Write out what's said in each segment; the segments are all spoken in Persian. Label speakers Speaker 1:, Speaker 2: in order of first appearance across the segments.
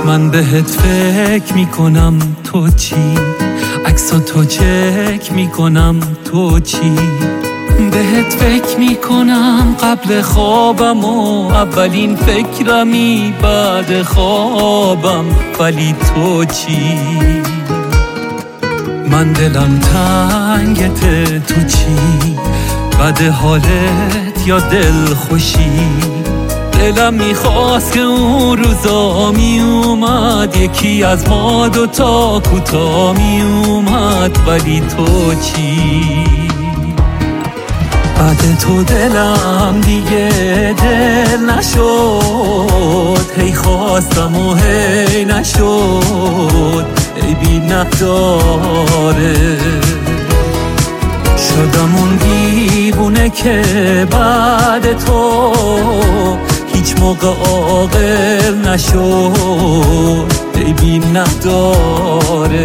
Speaker 1: من بهت فکر میکنم تو چی، عکسا تو چک میکنم تو چی، بهت فکر میکنم قبل خوابم و اولین فکرمی بعد خوابم، ولی تو چی؟ من دلم تنگته تو چی، بد حالت یا دل خوشی؟ دلم میخواست که اون روزا میومد یکی از ما دوتا کوتا میومد، ولی تو چی؟ بعد تو دلم دیگه دل نشد، هی خواستم و هی نشد، ای بی نداره شدم اون دیوونه که بعد تو هیچ موقع عاقل نشد، ای بی نداره.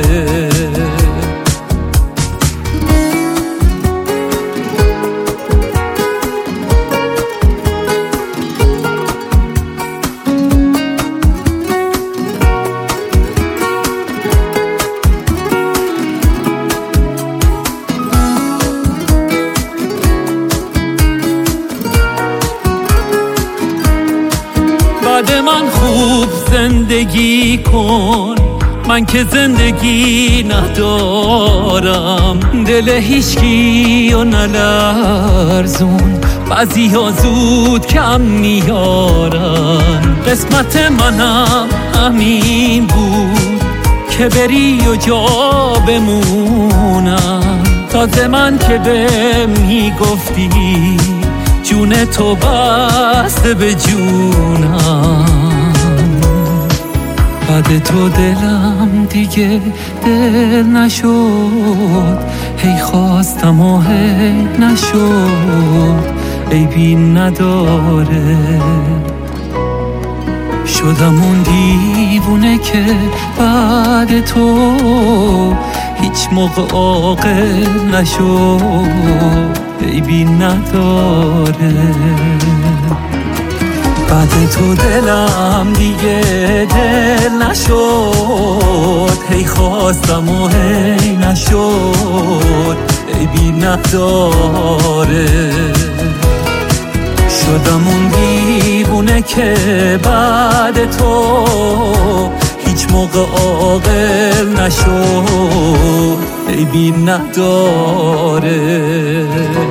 Speaker 1: بعد من خوب زندگی کن، من که زندگی ندارم، دل هیچکی و نلرزون، بعضی ها زود کم میارن، قسمت منم همین بود که بری و جا بمونم، تازه من که به میگفتی جون تو بسته به جونم، بعد تو دلم دیگه دل نشد، هی خواستم و هی نشد، ای بی نداره شدم اون دیوونه که بعد تو هیچ موقع عاقل نشد، ای بی نداره. بعد تو دلم دیگه دل نشد، هی خواستم و هی نشد، ای بی نداره شدم اون دیوونه که بعد تو هیچ موقع عاقل نشد، ای بی نداره.